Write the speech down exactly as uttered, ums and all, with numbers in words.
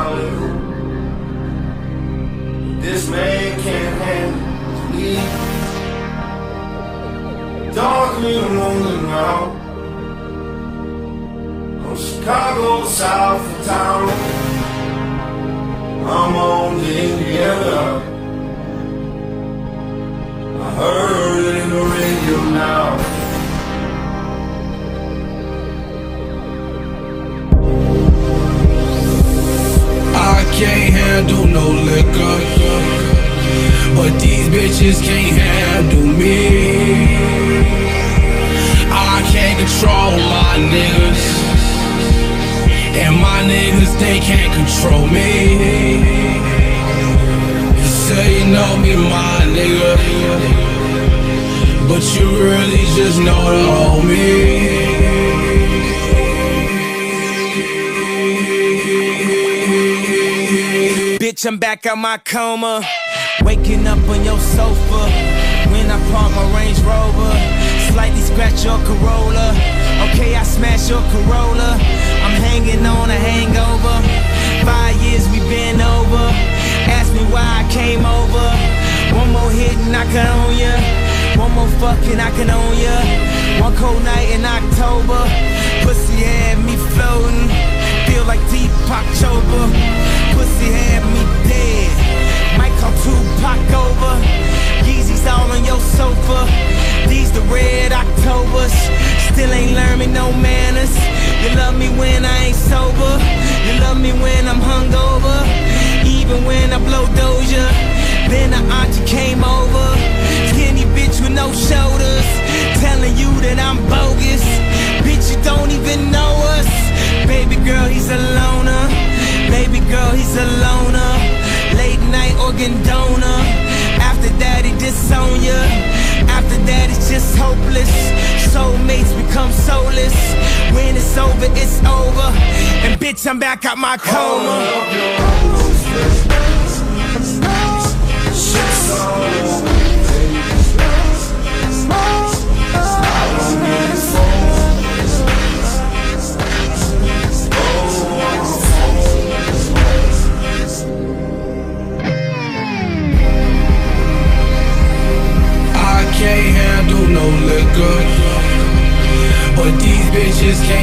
smiling. This man can't handle me. Dark and lonely now. From Chicago south of town, I'm on the Indiana. I heard it in the radio now. I can't handle no liquor, but these bitches can't handle me. I can't control my niggas, and my niggas, they can't control me. You say you know me, my nigga, but you really just know the old me. Bitch, I'm back out my coma, waking up on your sofa. When I park my Range Rover, slightly scratch your Corolla. Okay, I smash your Corolla. I'm hanging on a hangover. Five years we been over. Ask me why I came over. One more hit and I can own ya. One more fucking I can own ya. One cold night in October, pussy had me floating. Feel like Deepak Chopra. Pussy had me dead. Might call Tupac over. Yeezys all on your sofa. These the red Octobers. Still ain't learned me no manners. You love me when I ain't sober. You love me when I'm hungover. Even when I blow Doja. Then the auntie came over. Skinny bitch with no shoulders, telling you that I'm bogus. Bitch, you don't even know us. Baby girl, he's a loner. Baby girl, he's a loner. Late night organ donor. After that, he disown ya. After that, it's just hopeless. Soulmates become soulless. When it's over, it's over. And bitch, I'm back out my coma. I can't handle no liquor, but these bitches can't